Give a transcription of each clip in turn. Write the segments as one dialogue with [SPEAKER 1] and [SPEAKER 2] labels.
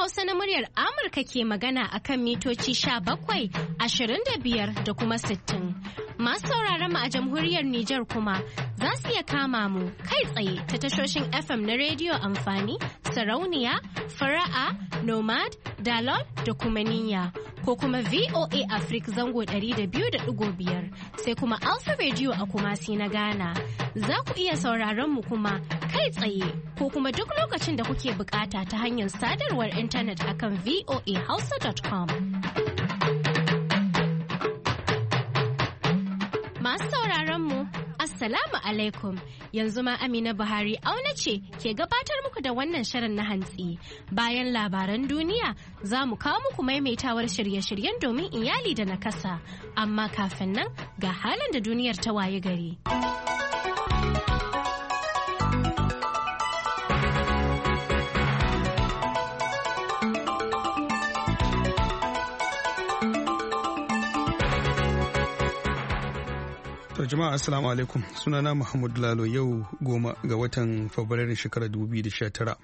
[SPEAKER 1] Hausa na muryar Amurka ke magana akan mitoci 17, 25 da kuma 60. Masu sauraron mu a jamhuriyar Nijar kuma za su iya kama mu kai tsaye ta tashoshin FM na rediyo amfani, sarauniya, fara'a, nomad, dalol da kuma niyya. Ko kuma VOA Africa zango 200.5 sai kuma Alpha Radio a Kumasi na Ghana. Za ku iya sauraron mu kuma kai tsaye ko kuma duk lokacin da kuke bukata ta hanyar sadarwar intanet akan voahausa.com. Masu sauraron mu Assalamu alaikum, yanzu ma Amina Buhari auna ce ke gabatar muku da wannan shirin na hantsi. Bayan labaran duniya za mu kawo muku maimaitawar shirye-shiryen domin iyali da nakasa. Amma kafin nan ga halin da duniyar ta waye gari.
[SPEAKER 2] Jama'a assalamu alaikum, sunana Muhammadu Lalo. Yau 10 ga watan Fabrairun shekarar 2019.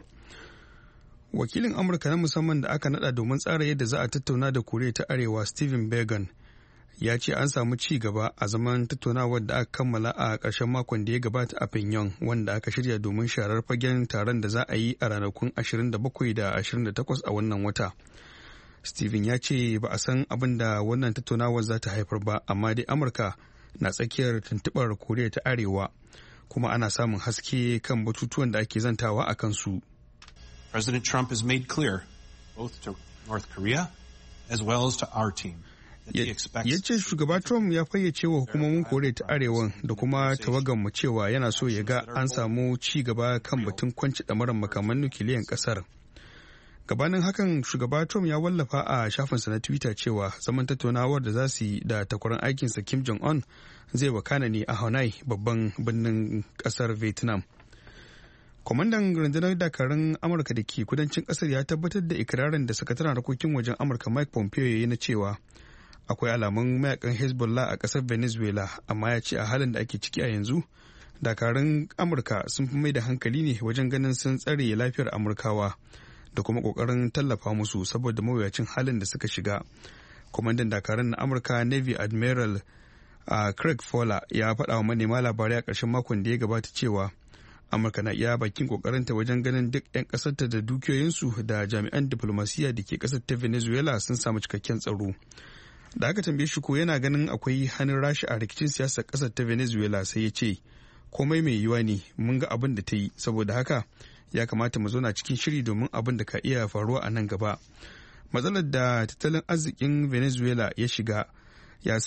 [SPEAKER 2] Wakilin Amurka na musamman da aka nada domin tsara yadda za a tattauna da Koriya ta Arewa, Stephen Biegun, ya ce an samu ci gaba a zaman tattaunawar da aka kammala a ƙarshen makon da ya gabata a Pyongyang, wanda aka shirya domin sharar fagen taron da za a yi a ranakun 27 da 28 a wannan wata. Stephen ya ce ba a san abin da wannan tattaunawar za ta haifar ba, amma dai Amurka na tsakiyar tuntuɓar Koriya ta Arewa, kuma ana samun haske kan batutuwan da ake zantawa a kansu.
[SPEAKER 3] President Trump has made clear both to North Korea as well as to our team.
[SPEAKER 2] Ya ce shugaba Trump ya fayyace wa hukumomin Koriya ta Arewa da kuma tawaganmu cewa yana so ya ga an samu ci gaba kan batun kwanci ɗamarar makaman nukiliyan ƙasar. Gabanin hakan, shugaba Trump ya wallafa a shafinsa na Twitter cewa zaman tattaunawar da za su yi da takwaran aikinsa Kim Jong-un zai wakana ne a Hanoi, babban birnin kasar Vietnam. Kwamandan rundunar dakarun Amurka da ke kudancin kasar ya tabbatar da ikirarin da sakataren harkokin wajen Amurka Mike Pompeo ya yi na cewa akwai alamun mayakan Hezbollah a kasar Venezuela, amma ya ce a halin da ake ciki a yanzu dakarun Amurka sun fi mai da hankali ne wajen ganin sun tsare lafiyar Amurkawa da kuma kokarin tallafa musu saboda mawuyacin halin da suka shiga. Kwamandan dakarun na Amurka Navy Admiral Craig Fowler ya faɗa wa manema labarai a ƙarshen makon da ya gabata cewa Amurka na iya bakin kokarinta wajen ganin duk 'yan ƙasarta da dukiyoyinsu da jami'an diflomasiyya da ke ƙasar ta Venezuela sun samu cikakken tsaro. Da aka tambaye shi ko yana ganin akwai hannun Rasha a rikicin siyasar ƙasar ta Venezuela, sai ya ce komai mai yiwuwa ne, mun ga abin da ta yi, saboda haka ya kamata mu zauna cikin shiri domin abin da ka iya faruwa a nan gaba. Matsalar da tattalin arzikin Venezuela ya shiga ya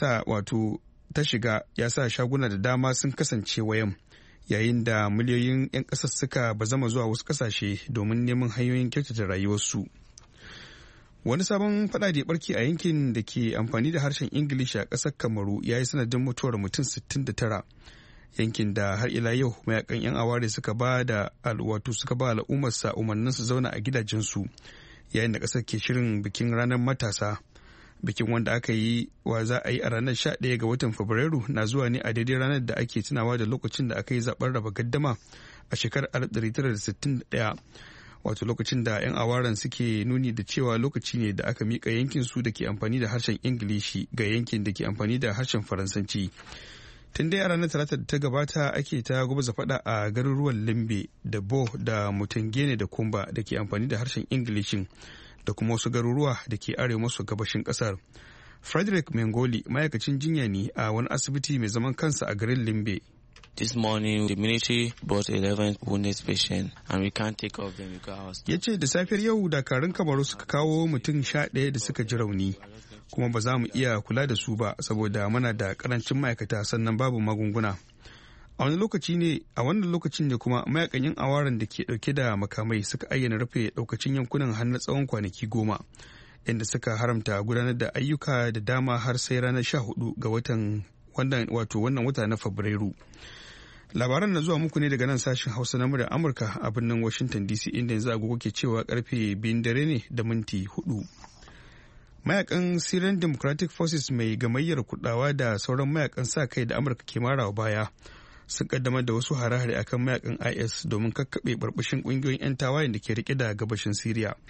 [SPEAKER 2] sa shaguna da dama sun kasance wayan, yayin da miliyoyin 'yan ƙasar suka bazama zuwa wasu ƙasashe domin neman hanyoyin kyautata rayuwarsu. Wani sabon fada da ya barke a yankin da ke amfani da harshen Ingilishi a ƙasar Kamaru ya yi sanadin mutuwar mutum 69. Yankin da har ila yau mayakan 'yan aware suka ba al'ummarsa umarnin su zauna a gidajensu, yayin da ƙasar ke shirin bikin ranar matasa. Bikin wanda aka yi wa za a yi a ranar 11 ga watan Fabrairu na zuwa ne a daidai ranar da ake tunawa da lokacin da aka yi zaben raba gaddama a shekarar 1961, wato lokacin da 'yan awaren suke nuni da cewa lokaci ne da aka miƙa yankin su da ke amfani da harshen Ingilishi ga yankin da ke amfani da harshen Faransanci. Tun dai a ranar Talata da ta gabata ake ta gwabza faɗa a garuruwan Limbe da Bo da Mutangene da Kumba da ke amfani da harshen Ingilishin da kuma wasu garuruwa da ke arewa maso gabashin ƙasar. Frederick Mengoli ma'aikacin jinya ne a wani asibiti mai zaman kansa a garin Limbe.
[SPEAKER 4] This morning the military brought 11 wounded patients and we can't take off them because
[SPEAKER 2] ya ce da safiyar yau dakarun Kamaru suka kawo mutum 11 da suka ji rauni, kuma ba za mu iya kula da su ba saboda muna da karancin ma'aikata sannan babu magunguna. A wannan lokacin ne kuma mayakan yan awaren da ke dauke da makamai suka ayyana rufe daukacin yankunan har na tsawon kwanaki 10, inda suka haramta gudanar da ayyuka da dama har sai ranar 14 ga wannan wata na Fabrairu. Labaran na zuwa muku ne daga nan sashen Hausa na muryar Amurka a birnin Washington DC, inda yanzu agogo ke cewa karfe 2 dare ne da minti 4. Mayakan Syrian Democratic Forces mai gamayyar kudawa da sauran mayakan sa kai da Amurka ke marawa baya sun kaddamar da wasu hare-hare akan mayakan IS domin kakkaɓe barbashin ƙungiyoyin 'yan tawayen da ke rike da gabashin Syria.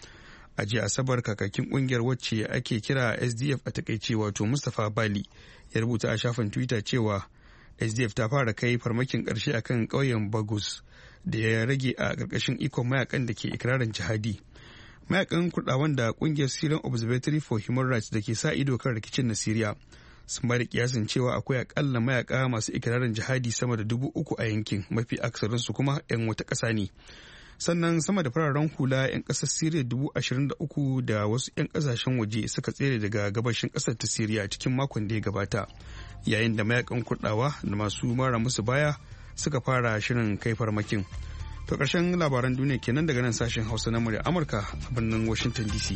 [SPEAKER 2] a jiya asabar kakakin kungiyar wacce ake kira SDF a takaice wato Mustapha Bali ya rubuta a shafin Twitter cewa SDF ta fara kai farmakin ƙarshe akan ƙauyen Bagus da ya rage a ƙarƙashin ikon mayakan da ke ikirarin jihadi. Mayakan Kurdawan da ƙungiyar Syrian Observatory for Human Rights da ke sa ido kan rikicin na Syria sun bada kiyasin cewa akwai akalla mayaka masu ikirarin jihadi sama da 3,000 a yankin, mafi aksarinsu kuma 'yan wata ƙasa ne. Sannan sama da fararen hula 'yan ƙasar Syria 23,000 da wasu 'yan ƙasashen waje suka tsere daga gabashin ƙasar ta Syria cikin makon da ya gabata, yayin da mayakan Kurdawa da masu mara musu baya suka fara shirin kai farmakin. To ƙarshen labaran duniya kenan daga nan sashen Hausa na murya Amurka a birnin Washington DC.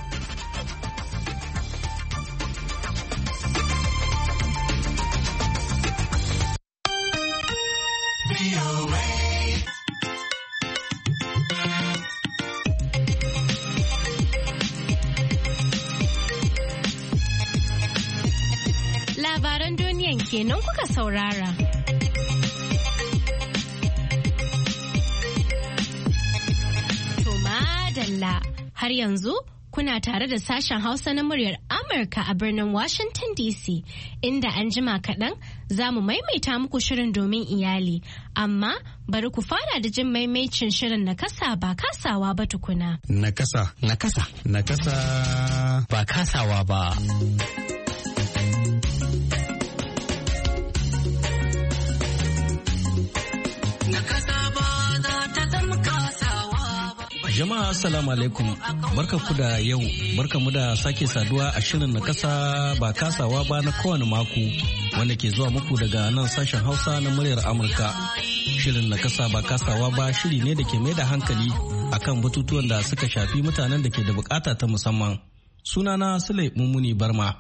[SPEAKER 1] Labaran duniyan kenan kuka saurara. Har yanzu kuna tare da sashen Hausa na muryar Amurka a birnin Washington DC, inda an jima kaɗan za mu maimaita muku shirin domin iyali, amma bari ku fara da jin maimaicin shirin nakasa ba kasawa ba tukuna.
[SPEAKER 2] Nakasa.
[SPEAKER 5] Nakasa.
[SPEAKER 2] Nakasa.
[SPEAKER 5] Ba kasawa ba. Jama'a assalamu alaikum, barka da yau, barka mu da sake saduwa a shirin na kasa ba kasawa ba na kowane mako wanda ke zuwa muku daga nan sashen Hausa na muryar Amurka. Shirin na kasa ba kasawa ba shiri ne da ke mai da hankali akan batutuwan da suka shafi mutanen da ke da bukata ta musamman. Sunana Sule Mummuni Barma.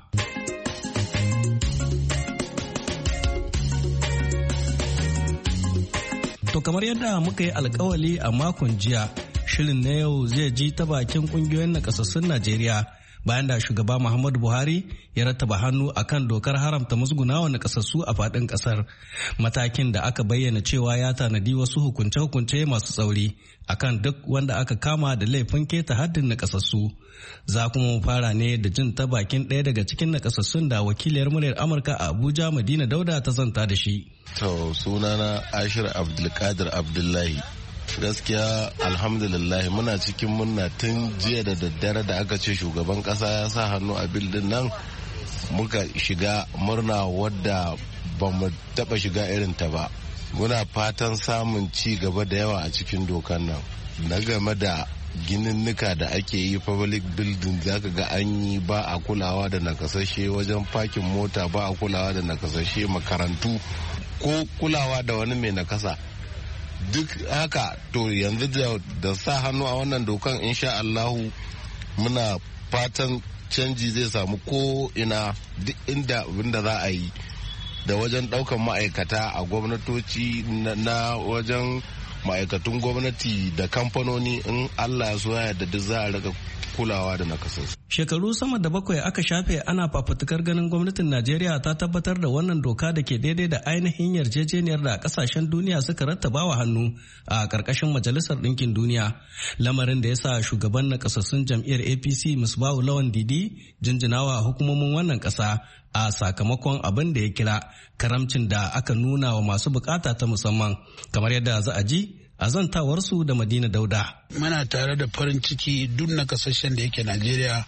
[SPEAKER 5] To kamar yadda muka yi alkawali a makon jiya, shirin na yau zai ji ta bakin kungiyoyin nakasassun Najeriya bayan da shugaba Muhammadu Buhari ya rattaba hannu akan dokar haramta musgunawa nakasassu a faɗin ƙasar. Matakin da aka bayyana cewa ya tanadi wasu hukunce-hukunce masu tsauri akan duk wanda aka kama da laifin keta haddin nakasassu. Za kuma mu fara ne da jin ta bakin ɗaya daga cikin nakasassun da wakiliyar muryar Amurka a Abuja Madina Dauda ta zanta da shi.
[SPEAKER 6] To sunana Ashir Abdulkadir Abdullahi. Gaskiya alhamdulillah muna cikin murna tun jiya da daddare da aka ce shugaban kasa ya sa hannu a bildin nan, muka shiga murna wadda ba mu taba shiga irin ta ba. Muna fatan samun ci gaba da yawa a cikin dokan nan na game da gininnika da ake yi, public building zaka ga an yi ba a kulawa da nakasashe, wajen parking mota ba a kulawa da nakasashe, makarantu ko kulawa da wani mai nakasa. Duk haka to yanzu da sa hannu a wannan dokan insha Allahu muna fatan canji zai samu ko ina, duk inda abinda za a yi da wajen daukan ma'aikata a gwamnatoci na wajen ma'aikatun gwamnati da kamfanoni, in Allah ya so ya yarda duk za a rika kulawa da nakasassu.
[SPEAKER 5] Shekaru sama da 7 aka shafe ana fafutukar ganin gwamnatin Najeriya ta tabbatar da wannan doka da ke daidai da ainihin yarjejeniyar da kasashen duniya suka rattaba wa hannu a ƙarƙashin Majalisar Ɗinkin Duniya. Lamarin da ya sa shugaban nakasassun jam'iyyar APC Musbahu Lawan Didi jinjinawa hukumomin wannan ƙasa a sakamakon abin da ya kira karamcin da aka nuna wa masu bukata ta musamman, kamar yadda za a ji a zantawarsu da Madina Dauda.
[SPEAKER 7] Muna tare da farin ciki duk na kasashen da yake Najeriya,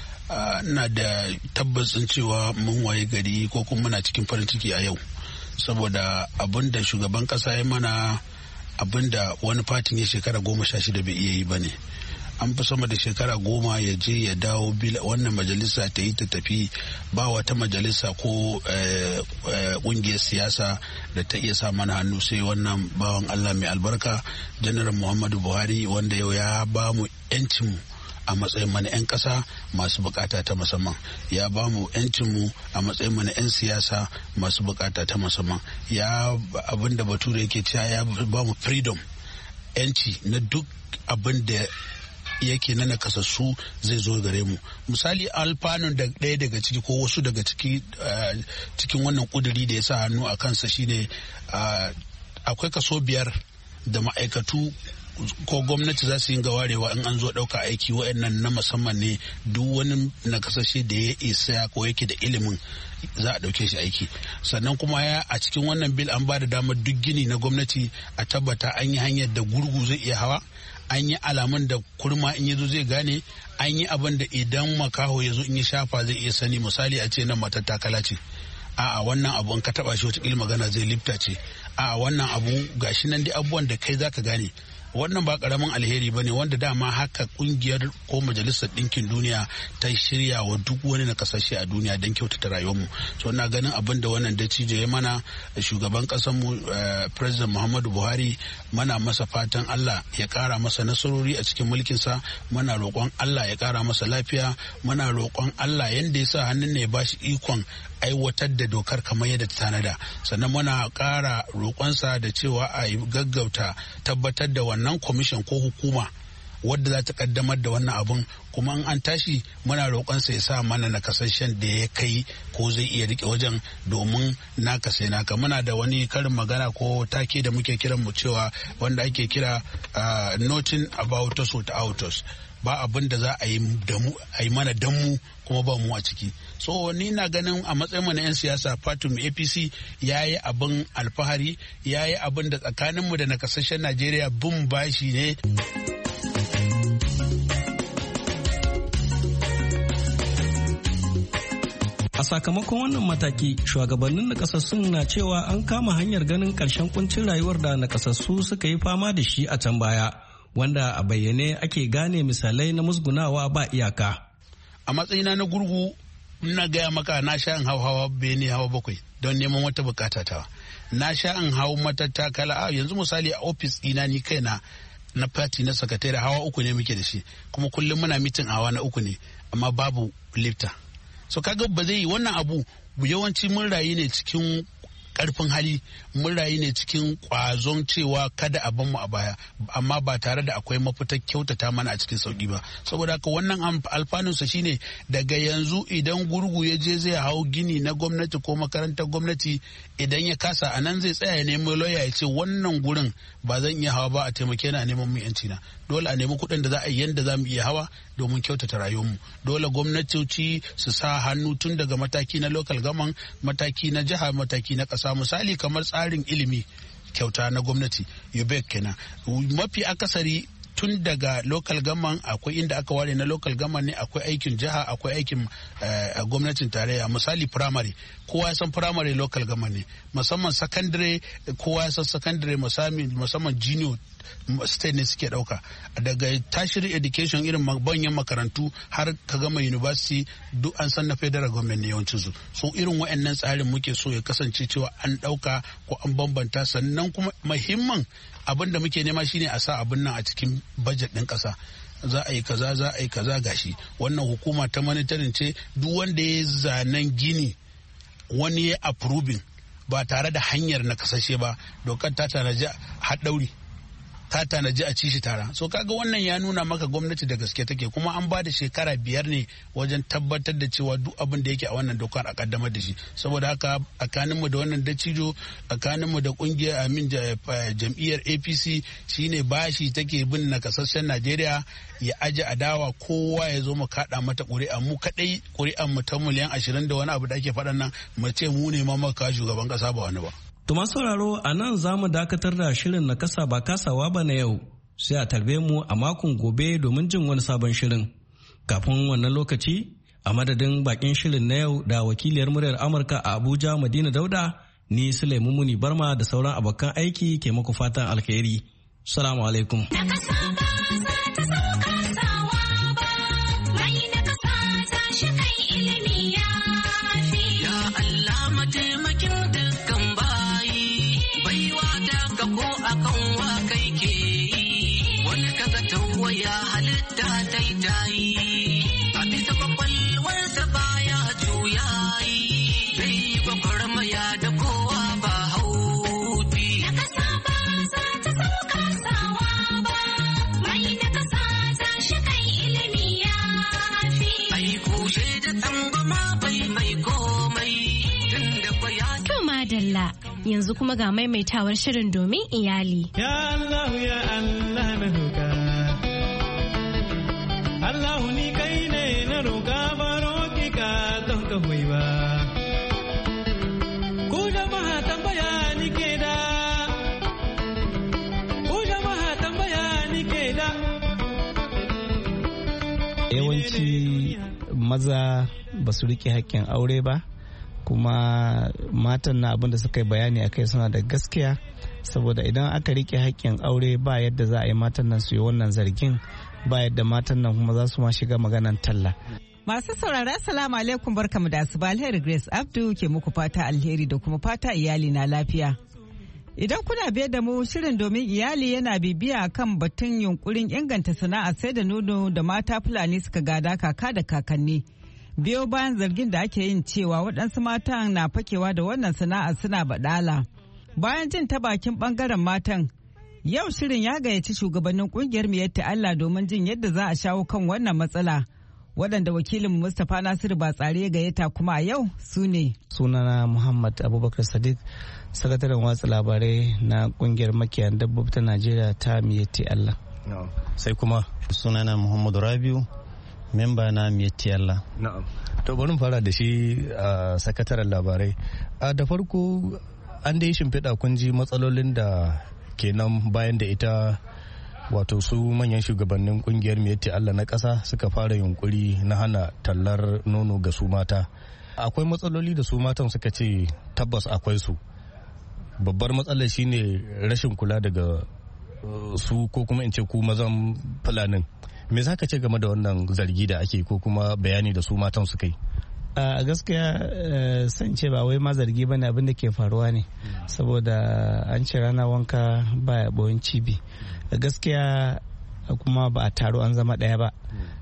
[SPEAKER 7] na da tabbacin cewa mun waye gari ko kuma muna cikin farin ciki a yau, saboda abin da shugaban kasa ya mana, abin da wani fatin ya shekara 16 bai iya yi ba ne. An fi sama da shekara 10 ya je ya dawo, wannan majalisa ta yi ta tafi, ba wata majalisa ko kungiyar siyasa da ta iya sa mana hannu sai wannan bawan Allah mai albarka Janar Muhammadu Buhari, wanda yau ya ba mu 'yancinmu a matsayin mana 'yan ƙasa masu bukata ta musamman, ya ba mu 'yancinmu a matsayin mana 'yan siyasa masu bukata ta musamman, ya abin da bature yake cewa ya ba mu freedom, 'yanci na duk abin da yake na nakasassu zai zo gare mu. Misali alfanun da ɗaya daga ciki ko wasu daga ciki cikin wannan kuduri da ya sa hannu a kansa shine akwai kaso 5 da ma'aikatu ko gwamnati za su yi warewa in an zo ɗauka aiki wa'annan na musamman ne, duk wani nakasashe da ya isa ko yake da ilimin za a ɗauke shi aiki. Sannan kuma a cikin wannan bil an ba da damar duk gini na gwamnati a tabbata an yi hanyar da gurgu zai iya hawa, an yi alamun da kurma in yazo zai gane, an yi abin da idan makaho ya zo in ya shafa zai iya sani. Misali a ce nan matattakala ce, a'a wannan abu in ka taba shi wata magana zai lifta ce, a'a wannan abu gashi nan dai abubuwan da kai zaka gane. Wannan ba karamin alheri bane wanda dama haka kungiyar ko majalisar ɗinkin duniya ta shirya wa duk wani na kasashe a duniya don kyautata rayuwarmu. So ina ganin abin da wannan dattijo ya mana, shugaban mu President Muhammadu Buhari, mana masa fatan Allah ya kara masa nasarori a cikin mulkinsa, muna roƙon Allah ya kara masa lafiya, muna roƙon Allah yanda ya sa hannun ne ya bashi ikon aiwatar da dokar kamar yadda ta tanada. Sannan muna ƙara roƙonsa da cewa a gaggauta tabbatar da wannan kwamishin ko hukuma wadda za ta kaddamar da wannan abun, kuma in an tashi muna roƙonsa ya sa mana nakasashen da ya kai ko zai iya rike wajen, domin naka sai naka. Muna da wani karin magana ko take da muke kiran mu cewa wanda ake kira nothing about us without us. Ba abin da za a yi mana dan mu kuma ba mu a ciki. So ni na ganin a matsayin na 'yan siyasa fatin APC ya yi abin alfahari, ya yi abin da tsakaninmu da nakasashen Najeriya bin bashi ne.
[SPEAKER 5] A sakamakon wannan mataki, shugabannin nakasassun na cewa an kama hanyar ganin ƙarshen kuncin rayuwar da nakasassu suka yi fama da shi a can baya, wanda a bayyane ake gane misalai na musgunawa ba iyaka.
[SPEAKER 7] A matsayina na gurgu, ina gaya maka na sha in hau hawa bene hawa 7 don neman wata bukata ta. Na sha in hau matattakala, yanzu misali a ofis ɗina ni kaina na fati na sakatare hawa 3 ne muke da shi, kuma kullum muna mitin hawa na 3 ne, amma babu lifta. So kaga ba zai yi wannan abu. Yawanci mun rayu ne cikin karfin hali, mun rayu ne cikin kwazon cewa kada a ban mu a baya, amma ba tare da akwai mafitar kyautata mana a cikin sauki ba. Saboda haka wannan alfanunsa shine daga yanzu idan gurgu ya je zai hau gini na gwamnati ko makarantar gwamnati, idan ya kasa a nan zai tsaya ya nemi lauya ya ce wannan gurin ba zan iya hawa ba, a taimake na neman mu yanci na. Dole a nemi kuɗin da za a yi yanda za mu iya hawa domin kyautata rayuwarmu. Dole gwamnatoci su sa hannu tun daga mataki na local government, mataki na jiha, mataki na ƙasa. Misali kamar tsarin ilimi kyauta na gwamnati UBEC kenan, mafi akasari tun daga local government akwai inda aka ware na local government ne, akwai aikin jiha, akwai aikin gwamnatin tarayya. Misali primary, kowa ya san primary local government ne, musamman secondary kowa ya san secondary, musamman junior state ne suke dauka. Daga tertiary education irin banyan makarantu har ka gama university duk an san na federal government ne yawancin su. So irin wa'annan tsarin muke so ya kasance cewa an dauka ko an bambanta. Sannan kuma muhimman abin da muke nema shine a sa abin nan a cikin budget din kasa. Za a yi kaza, za a yi kaza, gashi wannan hukuma ta monitoring ce, duk wanda ya zanen gini wani ya approving ba tare da hanyar na kasashe ba, dokar ta tanaji har dauri, ta tanaji a ci shi tara. So kaga wannan ya nuna maka gwamnati da gaske take, kuma an ba da shekara 5 ne wajen tabbatar da cewa duk abin da yake a wannan dokar a kaddamar da shi. Saboda haka tsakaninmu da wannan dacijo, tsakaninmu da kungiyar jam'iyyar APC shine bashi take bin nakasashen Najeriya ya aje adawa, kowa ya zo mu kada mata ƙuri'a. Mu kadai ƙuri'an mu ta miliyan 20 da wani abu da ake faɗan nan, mu ce mu ne ma maka shugaban kasa ba wani ba.
[SPEAKER 5] Tuma sauraro, a nan za mu dakatar da shirin na kasa ba kasawa ba na yau, sai a tarbe mu a makon gobe domin jin wani sabon shirin. Kafin wannan lokaci, a madadin bakin shirin na yau da wakiliyar muryar Amurka a Abuja Madina Dauda, ni Sulaimu Muni Barma da sauran abokan aiki ke muku fatan alheri. Salamu alaikum.
[SPEAKER 8] Ya halitta daidai a bisa kwakwalwarsa baya juyayi, bai gwagwarmaya da kowa ba haufi. Na kasa ba za ta sauka sawa ba, mai na kasa za shi kai ilimi ya fi. Ai kushe da tsangwama bai mai komai tun da kwaya.
[SPEAKER 1] To madalla, Yanzu kuma ga maimaitawar shirin domin iyali.
[SPEAKER 9] Ya Allah ya Allah na roƙa. Allah ni kai ne na roƙa baro ki ka don ka hoyi ba. Ku jama'a tambaya ni ke da. Ku jama'a tambaya ni ke da.
[SPEAKER 10] Yawanci maza ba su riƙe haƙƙin aure ba. Kuma matan na abin da suka yi bayani a kai suna da gaskiya, saboda idan aka rike haƙƙin aure ba yadda za a yi matan nan su yi wannan zargin, ba yadda matan nan kuma za su ma shiga maganan talla.
[SPEAKER 11] Masu saurara assalamu alaikum, barkamu da asuba. Alheri Grace Abdu ke muku fata alheri da kuma fata iyali na lafiya. Idan kuna biye da mu, shirin domin iyali yana bibiya kan batun yunkurin inganta sana'a sai da nono da mata Fulani suka gada kaka da kakanni. Biyo bayan zargin da ake yin cewa waɗansu matan na fakewa da wannan sana'a suna baɗala. Bayan jin ta bakin ɓangaren matan, yau shirin ya gayyaci shugabannin ƙungiyar Miyatta Allah domin jin yadda za a shawo kan wannan matsala. Waɗanda wakilin Mustapha Nasiru Batsari ya gayyata kuma a yau su ne.
[SPEAKER 10] Sunana Muhammad Abubakar Sadiq, sakataren watsa labarai na ƙungiyar makiyayan dabbobi ta Najeriya ta Miyatta Allah.
[SPEAKER 12] Sai kuma sunana Muhammadu Rabiu, memba na Miyetti Allah.
[SPEAKER 13] Na'am. To bari mu fara da shi a sakataren labarai. Da farko an dai shimfiɗa kun ji matsalolin da kenan bayan da ita wato su manyan shugabannin kungiyar Miyetti Allah na ƙasa suka fara yunkuri na hana tallar nono ga su mata. Akwai matsaloli da su matan suka ce tabbas akwai su. Babbar matsalar shine rashin kula daga su ko kuma in ce ku mazan Fulanin. Me za ka ce game da wannan zargi da ake ko kuma bayani da su matan su kai?
[SPEAKER 10] A gaskiya san ce ba wai ma zargi ba ne, abin da ke faruwa ne, saboda an ce rana wanka baya boyin cibi. Gaskiya kuma ba a taro an zama ɗaya ba.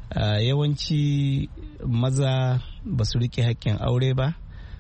[SPEAKER 10] Yawanci maza ba su riƙe haƙƙin aure ba,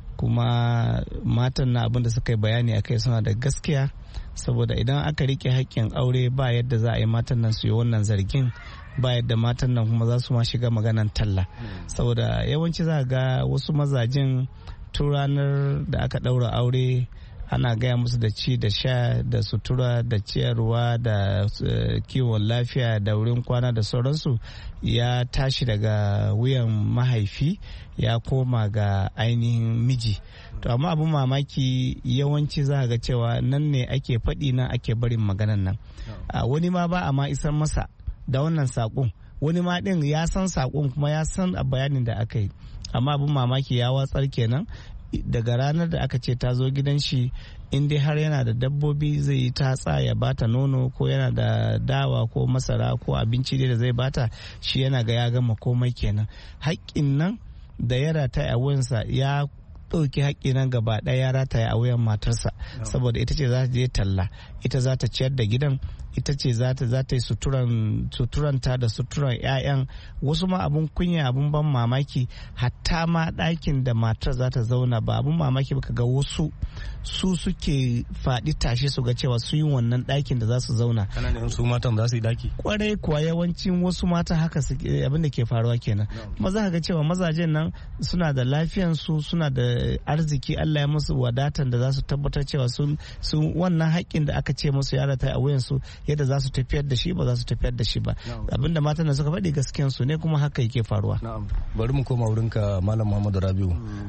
[SPEAKER 10] kuma matan na abin da suka yi bayani a kai suna da gaskiya, saboda idan aka riƙe haƙƙin aure ba yadda za a yi matan nan su yi wannan zargin, ba yadda matan nan kuma za su ma shiga maganan talla. Saboda yawanci za ga wasu mazajin tun ranar da aka ɗaura aure ana gaya musu da ci da sha da sutura da ciyarwa da kiwon lafiya da wurin kwana da sauransu ya tashi daga wuyan mahaifi ya koma ga ainihin miji. To amma abin mamaki yawanci za ga cewa nan ne ake faɗi, nan ake barin maganan nan. Wani ma ba a ma isar masa da wannan saƙon, wani ma ɗin ya san saƙon kuma ya san a bayanin da aka yi, amma abin mamaki ya watsar kenan. Daga ranar da aka ce ta zo gidan shi, in dai har yana da dabbobi zai yi tatsa ya bata nono, ko yana da dawa ko masara ko abinci da zai bata, shi yana ga ya gama komai kenan. Haƙƙin nan da ya rataya a wuyansa ya ɗauki haƙƙi nan gaba ɗaya ya rataya a wuyan matarsa, saboda ita ce za ta je talla, ita za ta ciyar da gidan, ita ce za ta yi suturanta da suturan 'ya'yan. Wasu ma abun kunya, abun ban mamaki, hatta ma ɗakin da matar za ta zauna ba abun mamaki ba ga wasu su suke faɗi tashi su ga cewa su yi wannan ɗakin da za su zauna.
[SPEAKER 13] Kananan su matan za su yi ɗaki?
[SPEAKER 10] Kwarai kuwa, yawancin wasu matan haka abin da ke faruwa kenan. Kuma za ka ga cewa mazajen nan suna da lafiyansu, suna da arziki, Allah ya musu wadatan da za su tabbatar cewa sun wannan haƙƙin da aka ce musu ya rata a wuyansu, yadda za su tafiyar da shi ba za su tafiyar da shi ba. Abinda matan da suka faɗi gaskiyan su ne, kuma haka yake faruwa.
[SPEAKER 13] Bari mu koma wurinka Malam Muhammadu Rabiu.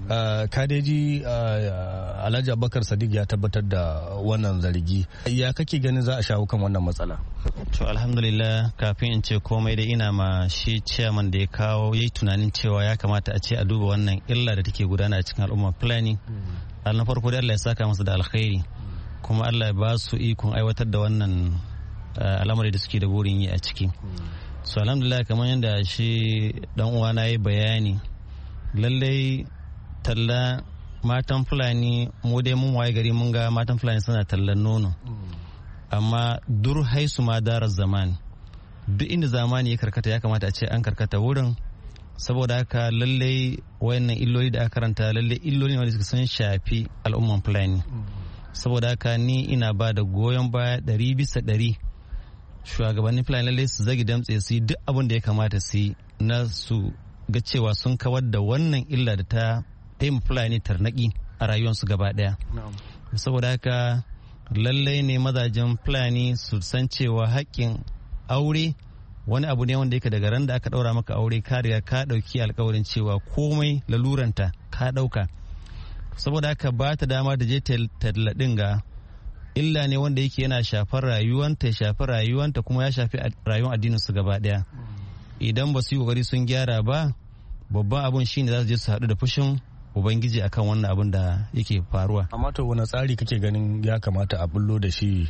[SPEAKER 13] Kadeji Alhaji Abubakar Sadiq ya tabbatar da wannan zargi. Ya kake ganin za a shawo kan wannan matsala?
[SPEAKER 12] To alhamdulillah, kafin in ce komai dai ina ma shi chairman da ya kawo yayi tunanin cewa ya kamata a ce a duba wannan illa da take gudana a cikin al'umma Fulani. Na farko dai Allah ya saka masa da alkhairi, kuma Allah ya ba su ikon aiwatar da wannan al'amari da suke da burin yi a ciki. So alhamdulillah, kamar yadda shi dan uwana ya bayani, lallai talla matan Fulani, mu dai mun waye gari mun ga matan Fulani suna tallan nono, amma dur haisu ma darar zamani, duk inda zamani ya karkata ya kamata a ce an karkata wurin. Saboda haka lallai wayannan illoli da aka karanta lallai illoli ne wanda sun shafi al'umman Fulani. Saboda haka ni ina ba da goyon baya 100% shugabannin Fulani lallai su zagi damtse su yi duk abin da ya kamata su yi na su ga cewa sun kawar da wannan illa da ta taimaka Fulani tarnaki a rayuwarsu gaba daya. saboda haka lallai ne mazajen Fulani su san cewa haƙƙin aure wani abu ne wanda yake daga ran da aka ɗaura maka aure ka riga ka ɗauki alkawarin cewa komai laluranta ka ɗauka. Saboda haka ba ta dama da je tallaɗin ga illa ne wanda yake yana shafar rayuwanta, ya shafi rayuwanta kuma ya shafi rayuwar addinin su gaba ɗaya. Idan ba su yi kokari sun gyara ba, babban abun shine za su je su haɗu da fushin Ubangiji akan wannan abun da yake faruwa.
[SPEAKER 13] Amma to wani tsari kake ganin ya kamata a bullo da shi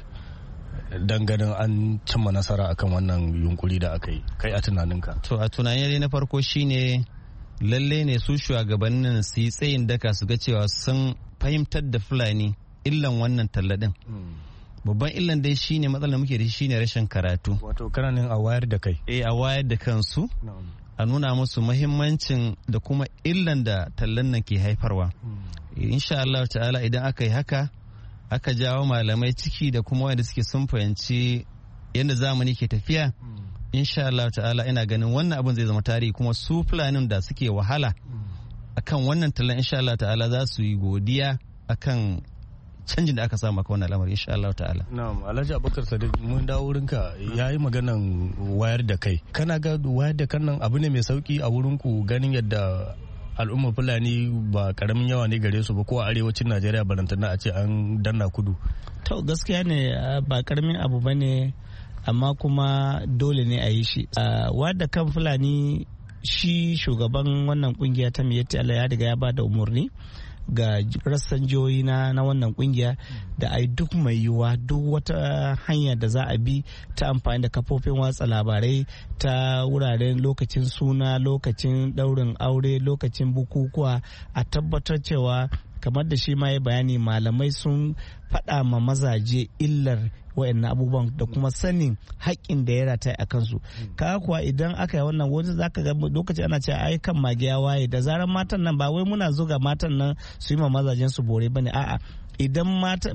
[SPEAKER 13] dan ganin an cimma nasara akan wannan yunkuri da aka yi kai a tunaninka?
[SPEAKER 12] To a tunanin na farko shine lalle ne su shugabannin su yi tsayin daka su ga cewa sun fahimtar da Fulani illan wannan talladin. Babban illan dai shine matsalar muke da shi shine rashin karatu.
[SPEAKER 13] Wato kananin a wayar da kai?
[SPEAKER 12] A wayar da kansu. A nuna musu mahimmancin da kuma illan da tallan nan ke haifarwa. Insha Allah ta'ala idan aka yi haka aka jawo malamai ciki da kuma wanda suke sun fahimci yadda zamani ke tafiya, insha Allah ta'ala ina ganin wannan abin zai zama tarihi kuma su Fulanin da suke wahala akan wannan tallan insha Allah ta'ala za su yi godiya akan canjin da aka samu akan wannan al'amari insha Allah ta'ala.
[SPEAKER 13] Na'am, Alhaji Abubakar Sadiq mun dawo wurinka yayi maganan wayar da kai. Kana ga wayar da kan nan abu ne mai sauki a wurin ku ganin yadda al'ummar Fulani ba karamin yawa ne gare su ba ko a arewacin Najeriya barantana a ce an danna kudu?
[SPEAKER 10] To gaskiya ne ba karamin abu bane amma kuma dole ne a yi shi. Wadda kan Fulani shi shugaban wannan kungiya ta Miyetti Allah ya riga ya ba da umarni ga rassan jihohi na wannan kungiya da a yi duk mai yiwuwa duk wata hanya da za a bi ta amfani da kafofin watsa labarai ta wuraren lokacin suna, lokacin daurin aure, lokacin bukukuwa a tabbatar cewa kamar da shi ma ya bayani malamai sun faɗa ma mazaje illar wa'annan abubuwan da kuma sanin haƙƙin da ya rataya a kansu. Kaga kuwa idan aka yi wannan wani zaka ga lokaci ana cewa ai kan mage ya waye da zaran matan nan ba wai muna zuga matan nan su yi ma mazajen su bore bane a'a idan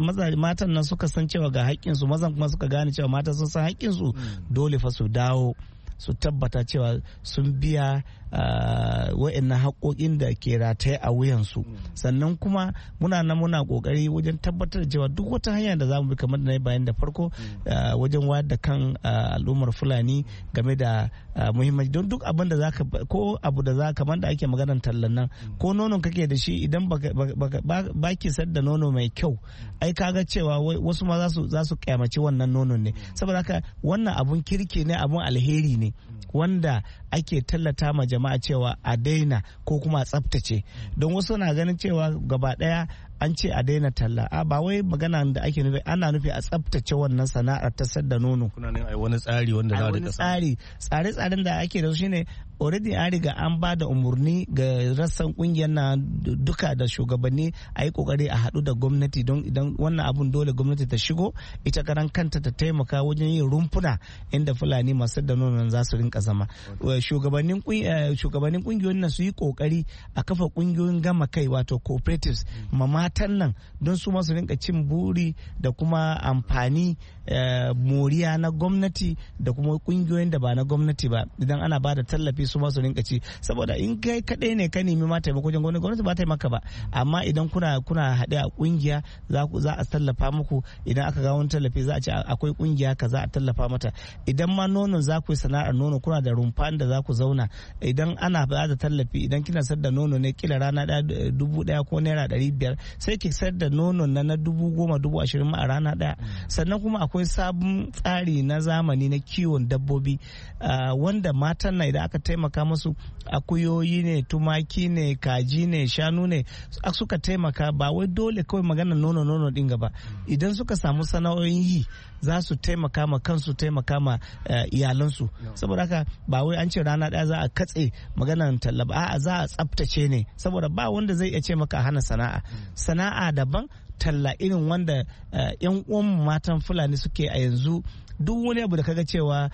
[SPEAKER 10] matan nan suka san cewa ga haƙƙin su mazan kuma suka gane cewa mata sun san haƙƙin su dole fa su dawo su tabbata cewa sun biya wa'annan haƙoƙin da ke rataye a wuyansu sannan kuma muna ƙoƙari wajen tabbatar da cewa duk wata hanya da za mu bi kamar da na yi bayan da farko wajen wayar da kan al'ummar Fulani game da muhimmanci don duk abin da za ka ko abu da za kamar da ake maganar tallan nan ko nonon kake da shi idan ba ki sayar da nono mai kyau ai kaga cewa wasu ma za su kyamaci wannan nonon ne saboda haka wannan abun kirki ne abun alheri ne wanda ake tallata ma jama'a cewa a daina ko kuma a tsaftace don wasu na ganin cewa gaba daya an ce a daina talla a ba wai magana da ake nufi ana nufi a tsaftace wannan sana'ar ta sadda nono
[SPEAKER 13] kuna ne ai wani tsari wanda za a
[SPEAKER 10] tsare-tsaren da ake da su shine already an riga an ba da umarni ga rassan kungiyar na duka da shugabanni a yi kokari a haɗu da gwamnati don idan wannan abun dole gwamnati ta shigo ita karan kanta ta taimaka wajen yin rumfuna inda Fulani masu da nonon za su rinka zama shugabannin kungiyoyin nan su yi kokari a kafa kungiyoyin gama kai wato cooperatives matan nan don su masu rinka cin buri da kuma amfani moriya na gwamnati da kuma kungiyoyin da ba na gwamnati ba idan ana ba da tallafi su masu rinka ci saboda in kai kadai ne ka nemi ma taimako wajen gwamnati ba ta maka ba amma idan kuna haɗe a kungiya za a tallafa muku idan aka ga wani tallafi za a ce akwai kungiya ka za a tallafa mata idan ma nonon za ku yi sana'ar nono kuna da rumfa da za ku zauna idan ana ba da tallafi idan kina sayar da nono ne kila rana ɗaya 1,000 ko naira 500 sai ki sayar da nonon na 10,000 20,000 ma a rana ɗaya sannan kuma akwai sabon tsari na zamani na kiwon dabbobi wanda matan na idan aka taimaka musu akuyoyi ne tumaki ne kaji ne shanu ne suka taimaka ba wai dole kawai magana nono din gaba idan suka samu sana'o'in yi za su taimaka ma kansu taimaka ma iyalansu saboda haka ba wai an ce rana daya za a katse maganar tallaba a'a za a tsaftace ne saboda ba wanda zai iya ce maka a hana sana'a daban talla irin wanda yan uwan matan Fulani suke a yanzu duk wani abu da kaga cewa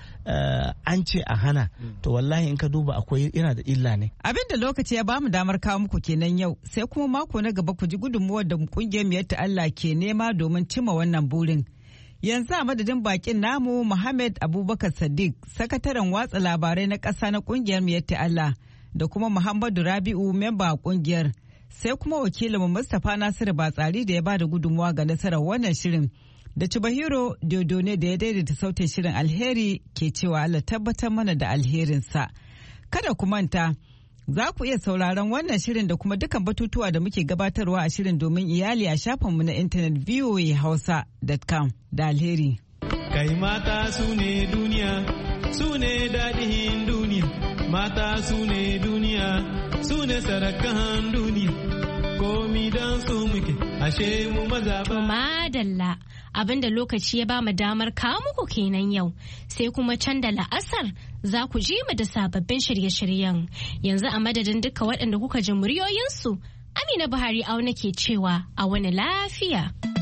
[SPEAKER 10] an ce a hana to wallahi in ka duba akwai yana da illa ne.
[SPEAKER 11] Abin da lokaci ya bamu damar kawo muku kenan yau sai kuma mako na gaba ku ji gudunmuwar da kungiyar Miyetti Allah ke nema domin cimma wannan burin. Yanzu a madadin bakin namu Muhammad Abubakar Sadiq sakataren watsa labarai na ƙasa na kungiyar Miyetti Allah da kuma Muhammadu Rabi'u memba kungiyar sai kuma wakilinmu Mustapha Nasiru Batsari da ya ba da gudunmuwa ga nasarar wannan shirin. Da Chibahiro Dodone da ya daidaita sautin shirin alheri ke cewa Allah tabbatar mana da alherinsa. Kada ku manta, za ku iya sauraron wannan shirin da kuma dukan batutuwa da muke gabatarwa a shirin domin iyali a shafinmu na intanet voahausa.com da alheri.
[SPEAKER 9] Kai mata su ne duniya, su ne daɗin duniya, mata su ne duniya, su ne sarakan duniya, komi don su muke, ashe mu maza ba.
[SPEAKER 1] Madalla, abinda lokaci ya ba mu damar kawo muku kenan yau, sai kuma can da la'asar za ku ji mu da sababbin shirye-shiryen. Yanzu a madadin duka waɗanda kuka ji muryoyinsu, Amina Buhari auna ke cewa a wani lafiya.